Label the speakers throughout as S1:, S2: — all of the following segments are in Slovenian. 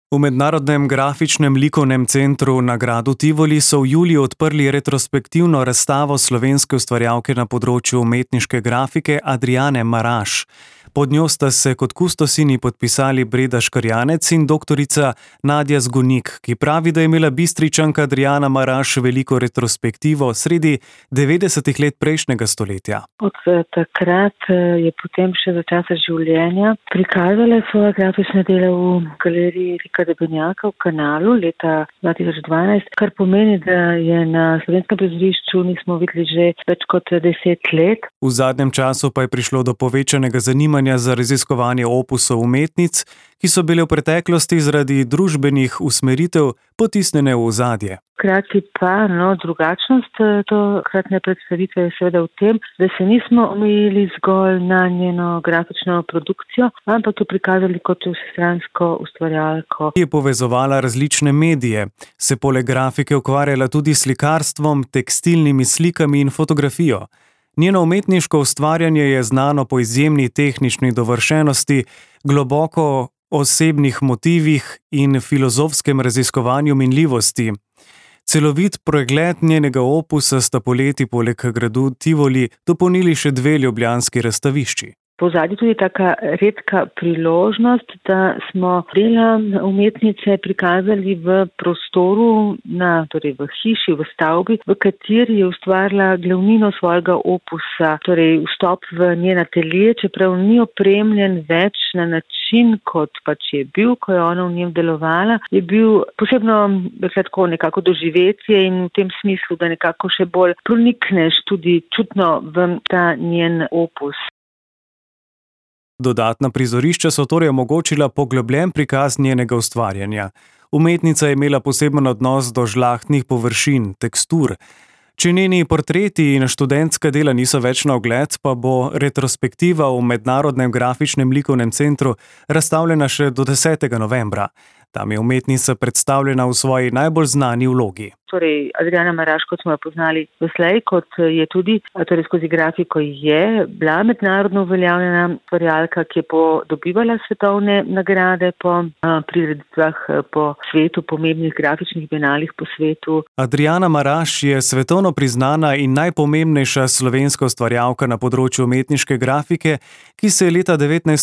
S1: V Mednarodnem grafičnem likovnem centru na gradu Tivoli so v juliju odprli retrospektivno razstavo slovenske ustvarjalke na področju umetniške grafike Adriane Maraš. Pod njo sta se kot kustosini podpisali Breda Škrjanec in doktorica Nadja Zgonik, ki pravi, da je imela Bistričanka Adriana Maraš veliko retrospektivo sredi 90-ih let prejšnjega stoletja.
S2: Od takrat je potem še za časa življenja prikazala svoje grafične dela v galeriji Rika Debenjaka v Kanalu leta 2012, kar pomeni, da je na slovenskem prizorišču nismo videli že več kot 10 let.
S1: V zadnjem času pa je prišlo do povečanega zanimanja za raziskovanje opusov umetnic, ki so bile v preteklosti zaradi družbenih usmeritev potisnjene v ozadje.
S2: Hkrati pa drugačnost tokratne predstavitve je seveda v tem, da se nismo omejili zgolj na njeno grafično produkcijo, ampak jo prikazali kot vsestransko ustvarjalko.
S1: Je povezovala različne medije, se poleg grafike ukvarjala tudi s slikarstvom, tekstilnimi slikami in fotografijo. Njeno umetniško ustvarjanje je znano po izjemni tehnični dovršenosti, globoko osebnih motivih in filozofskem raziskovanju minljivosti. Celovit pregled njenega opusa sta poleti poleg gradu Tivoli dopolnili še 2 ljubljanski razstavišči.
S2: Pozadnje tudi taka redka priložnost, da smo dela umetnice prikazali v prostoru, torej v hiši, v stavbi, v kateri je ustvarila glavnino svojega opusa, torej vstop v njen atelje, čeprav ni opremljen več na način, kot pač je bil, ko je ona v njem delovala, je bil posebno nekako doživetje in v tem smislu, da nekako še bolj pronikneš tudi čutno v ta njen opus.
S1: Dodatna prizorišča so torej omogočila poglobljen prikaz njenega ustvarjanja. Umetnica je imela poseben odnos do žlahtnih površin, tekstur. Če njeni portreti in študentska dela niso več na ogled, pa bo retrospektiva v Mednarodnem grafičnem likovnem centru razstavljena še do 10. novembra. Tam je umetnica predstavljena v svoji najbolj znani vlogi.
S2: Torej, Adriana Maraš, kot smo jo poznali doslej, kot je tudi skozi grafiko je bila mednarodno uveljavljena ustvarjalka, ki je dobivala svetovne nagrade po prireditvah po svetu, pomembnih grafičnih bienalih po svetu.
S1: Adriana Maraš je svetovno priznana in najpomembnejša slovenska ustvarjalka na področju umetniške grafike, ki se je leta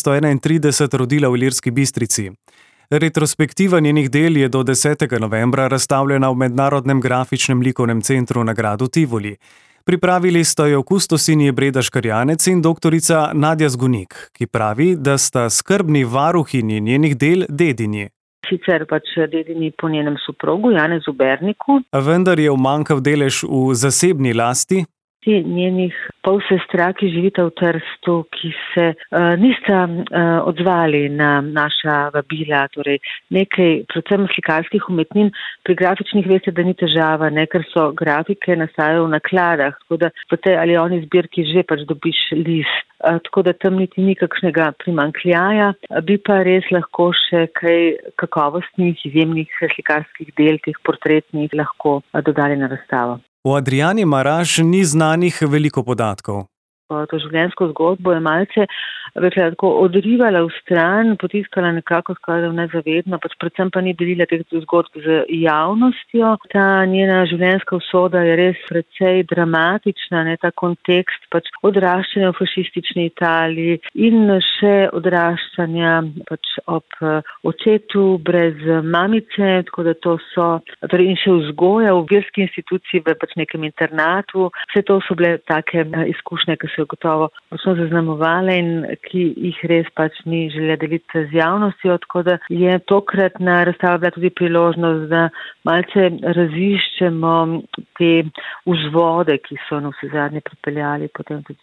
S1: 1931 rodila v Ilirski Bistrici. Retrospektiva njenih del je do 10. novembra razstavljena v Mednarodnem grafičnem likovnem centru na gradu Tivoli. Pripravili sta jo kustosini Breda Škrjanec in doktorica Nadja Zgonik, ki pravi, da sta skrbni varuhinji njenih del dedinji.
S2: Sicer dedinji po njenem soprogu Janezu Berniku.
S1: Vendar je umanjkal delež v zasebni lasti
S2: njenih polsestra, ki živita v Trstu, ki se nista odzvali na naša vabila, torej nekaj, predvsem slikarskih umetnin, pri grafičnih veste, da ni težava, ker so grafike nastajajo v nakladah, tako da v tej ali oni zbirki že dobiš list, tako da tam niti ni kakšnega primanjkljaja, bi pa res lahko še kaj kakovostnih, izjemnih slikarskih del, teh portretnih lahko dodali na razstavo.
S1: O Adriani Maraš ni znanih veliko podatkov.
S2: To življenjsko zgodbo je malce tako odrivala v stran, potiskala nekako skoraj nezavedno, predvsem pa ni delila teh zgodb z javnostjo. Ta njena življenjska usoda je res precej dramatična, ta kontekst odraščanja v fašistični Italiji in še odraščanja ob očetu brez mamice, tako da to so, in še vzgoja v verski instituciji, v nekem internatu. Vse to so bile take izkušnje, ki so jo gotovo močno zaznamovale in ki jih res ni želela deliti z javnostjo, tako da je tokratna razstava bila tudi priložnost, da malce raziščemo te vzvode, ki so na vsezadnje pripeljali potem tudi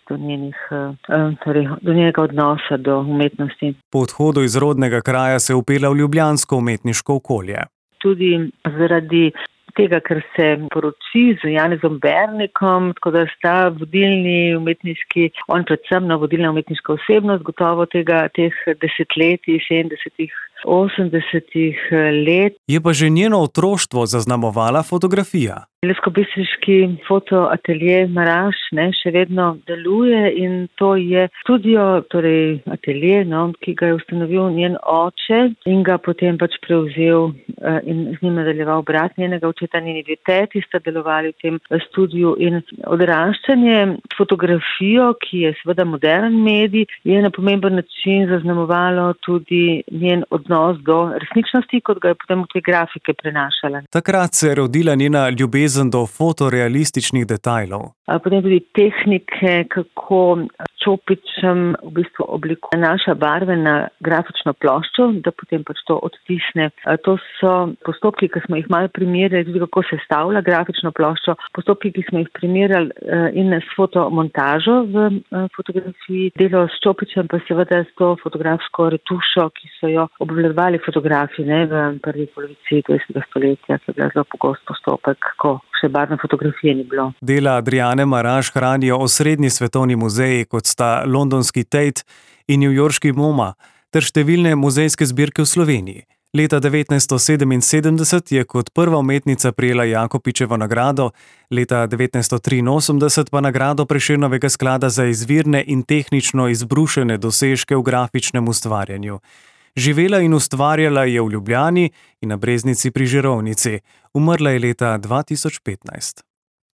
S2: do njenega odnosa do umetnosti.
S1: Po odhodu iz rodnega kraja se je vpela v ljubljansko umetniško okolje.
S2: Tudi zaradi tega, ker se poroči z Janezom Bernikom, tako da sta vodilni umetniški, on predvsem vodilna umetniška osebnost, gotovo teh desetletij, 70-ih 80. let.
S1: Je pa že njeno otroštvo zaznamovala fotografija.
S2: Ilirskobistriški fotoatelje Maraž še vedno deluje in to je studio, torej atelje, ki ga je ustanovil njen oče in ga potem prevzel in z njim nadaljeval brat njenega očeta. Njeni dve teti sta delovali v tem studiu in odraščanje s fotografijo, ki je seveda modern medij, je na pomemben način zaznamovalo tudi njen odnos do resničnosti, kot ga je potem v te grafike prenašala.
S1: Takrat se je rodila njena ljubezen do fotorealističnih detajlov.
S2: Potem tudi tehnike, kako čopičem v bistvu oblikuje naša barve na grafično ploščo, da potem to odtisne. To so postopki, ki smo jih malo primerjali, tudi kako se stavlja grafično ploščo, postopki, ki smo jih primerjali in s fotomontažo v fotografiji, delo s čopičem pa seveda s to fotografsko retušo, ki so jo obvladovali fotografi v prvi polovici 20. stoletja, ki je bila zelo pogost postopek, ko še barvne fotografije ni bilo.
S1: Dela Adriane Maraž hranijo osrednji svetovni muzeji, kot sta londonski Tate in newyorški MoMA, ter številne muzejske zbirke v Sloveniji. Leta 1977 je kot prva umetnica prejela Jakopičevo nagrado, leta 1983 pa nagrado Prešernovega sklada za izvirne in tehnično izbrušene dosežke v grafičnem ustvarjanju. Živela in ustvarjala je v Ljubljani in na Breznici pri Žirovnici. Umrla je leta 2015.